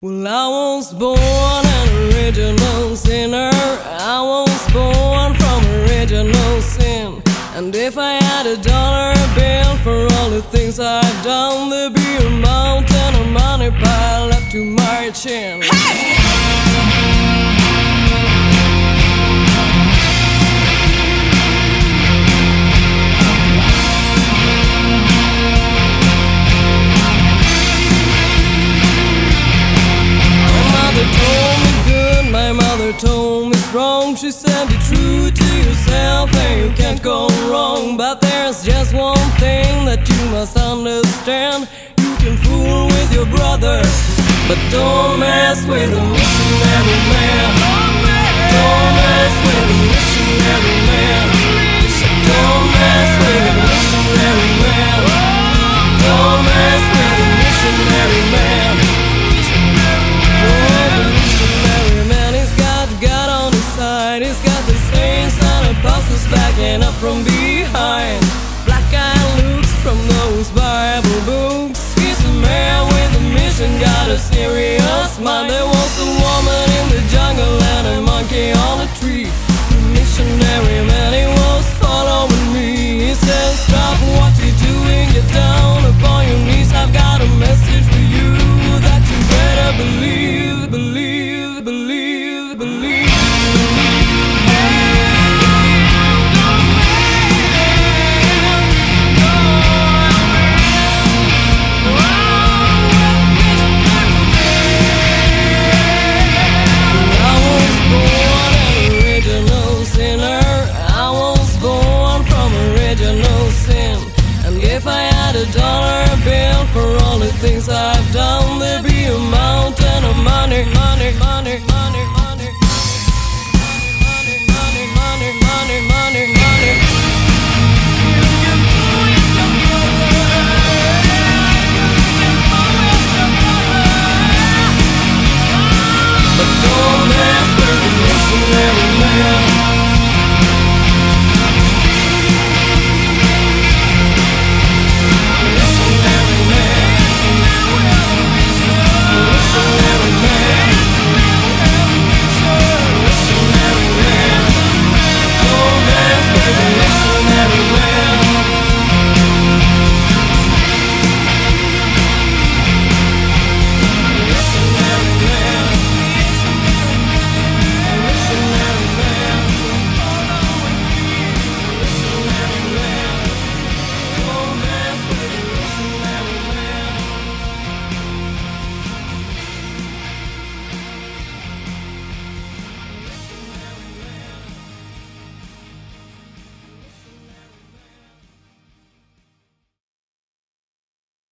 Well, I was born an original sinner. I was born from original sin. And if I had a dollar bill for all the things I've done, there'd be a mountain of money piled up to my chin. Hey! Told me strong, she said be true to yourself and you can't go wrong. But there's just one thing that you must understand: you can fool with your brother, but don't mess with a missionary man. Don't mess with a missionary man. Don't mess with a missionary man. Don't mess with a missionary man. He's got the saints and apostles backing up from behind. Black-eyed looks from those Bible books. He's a man with a mission, got a serious mind.